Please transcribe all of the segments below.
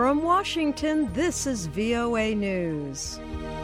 From Washington, this is VOA News.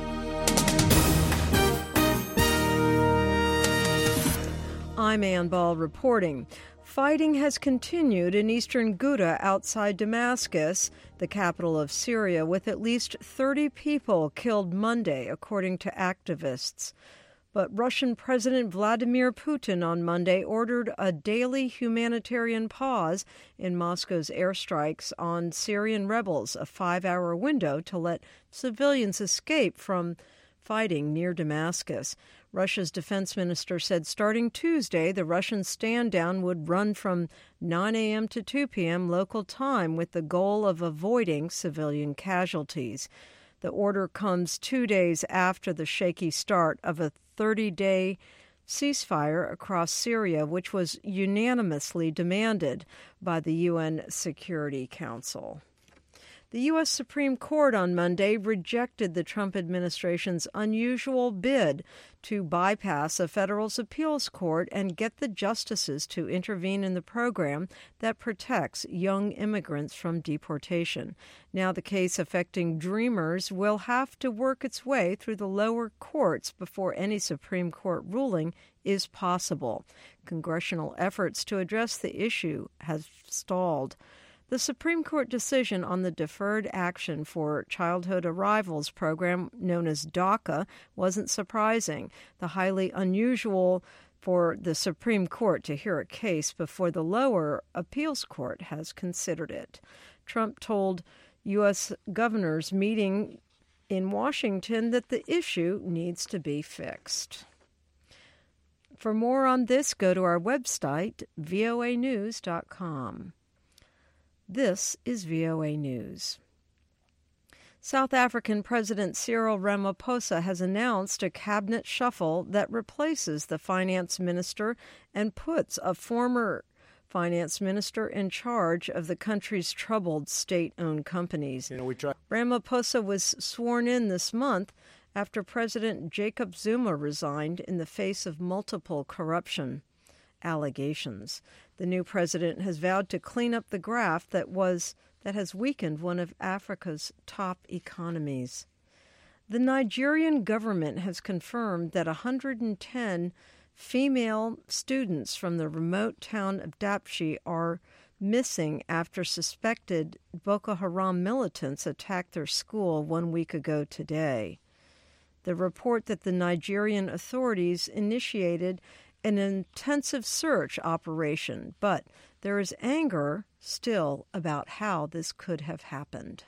I'm Ann Ball reporting. Fighting has continued in eastern Ghouta outside Damascus, the capital of Syria, with at least 30 people killed Monday, according to activists. But Russian President Vladimir Putin on Monday ordered a daily humanitarian pause in Moscow's airstrikes on Syrian rebels, a 5-hour window to let civilians escape from fighting near Damascus. Russia's defense minister said starting Tuesday, the Russian stand-down would run from 9 a.m. to 2 p.m. local time with the goal of avoiding civilian casualties. The order comes 2 days after the shaky start of a 30-day ceasefire across Syria, which was unanimously demanded by the UN Security Council. The U.S. Supreme Court on Monday rejected the Trump administration's unusual bid to bypass a federal appeals court and get the justices to intervene in the program that protects young immigrants from deportation. Now the case affecting Dreamers will have to work its way through the lower courts before any Supreme Court ruling is possible. Congressional efforts to address the issue have stalled. The Supreme Court decision on the Deferred Action for Childhood Arrivals program, known as DACA, wasn't surprising. The highly unusual for the Supreme Court to hear a case before the lower appeals court has considered it. Trump told U.S. governors meeting in Washington that the issue needs to be fixed. For more on this, go to our website, voanews.com. This is VOA News. South African President Cyril Ramaphosa has announced a cabinet shuffle that replaces the finance minister and puts a former finance minister in charge of the country's troubled state-owned companies. Ramaphosa was sworn in this month after President Jacob Zuma resigned in the face of multiple corruption allegations. The new president has vowed to clean up the graft that has weakened one of Africa's top economies. The Nigerian government has confirmed that 110 female students from the remote town of Dapchi are missing after suspected Boko Haram militants attacked their school 1 week ago today. The report that the Nigerian authorities initiated an intensive search operation, but there is anger still about how this could have happened.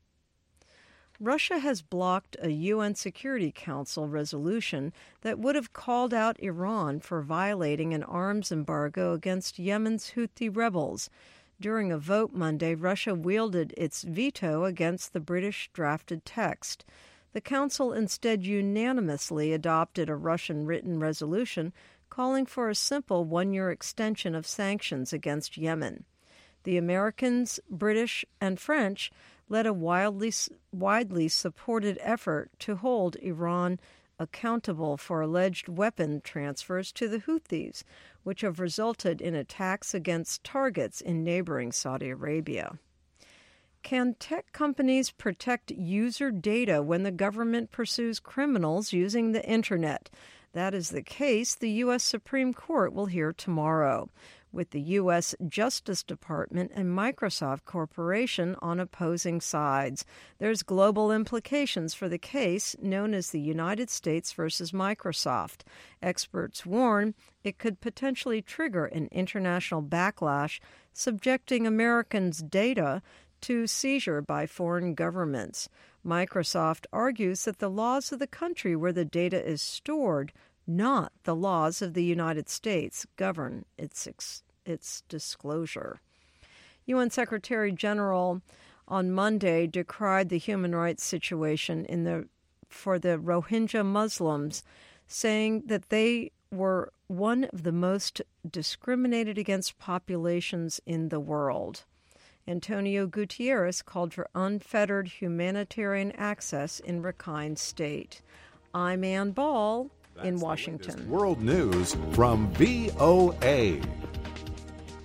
Russia has blocked a UN Security Council resolution that would have called out Iran for violating an arms embargo against Yemen's Houthi rebels. During a vote Monday, Russia wielded its veto against the British drafted text. The Council instead unanimously adopted a Russian written resolution calling for a simple 1-year extension of sanctions against Yemen. The Americans, British, and French led a widely supported effort to hold Iran accountable for alleged weapon transfers to the Houthis, which have resulted in attacks against targets in neighboring Saudi Arabia. Can tech companies protect user data when the government pursues criminals using the Internet? That is the case the U.S. Supreme Court will hear tomorrow, with the U.S. Justice Department and Microsoft Corporation on opposing sides. There's global implications for the case known as the United States versus Microsoft. Experts warn it could potentially trigger an international backlash, subjecting Americans' data to seizure by foreign governments. Microsoft argues that the laws of the country where the data is stored, not the laws of the United States, govern its disclosure. UN Secretary General on Monday decried the human rights situation for the Rohingya Muslims, saying that they were one of the most discriminated against populations in the world. Antonio Guterres called for unfettered humanitarian access in Rakhine State. I'm Ann Ball in Washington. World News from VOA.